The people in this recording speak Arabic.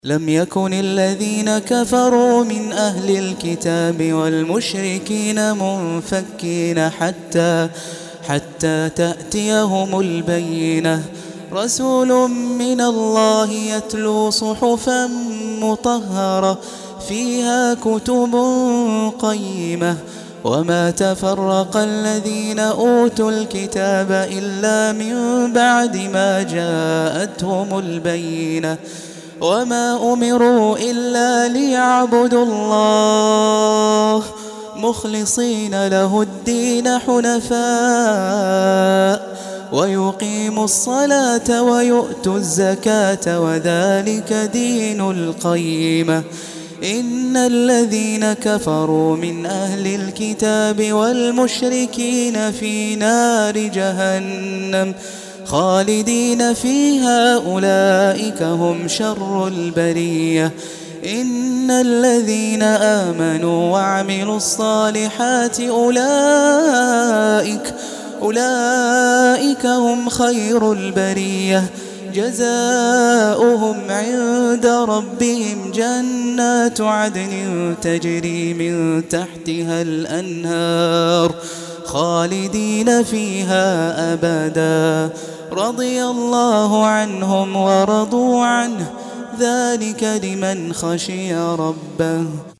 لم يكن الذين كفروا من أهل الكتاب والمشركين منفكين حتى تأتيهم البينة. رسول من الله يتلو صحفا مطهرة فيها كتب قيمة. وما تفرق الذين أوتوا الكتاب إلا من بعد ما جاءتهم البينة. وما أمروا إلا ليعبدوا الله مخلصين له الدين حنفاء ويقيموا الصلاة ويؤتوا الزكاة وذلك دين القيمة. إن الذين كفروا من أهل الكتاب والمشركين في نار جهنم خالدين فيها أولئك هم شر البرية. إن الذين آمنوا وعملوا الصالحات أولئك هم خير البرية. جزاؤهم عند ربهم جنات عدن تجري من تحتها الأنهار خالدين فيها أبدا. رضي الله عنهم ورضوا عنه ذلك لمن خشي ربه.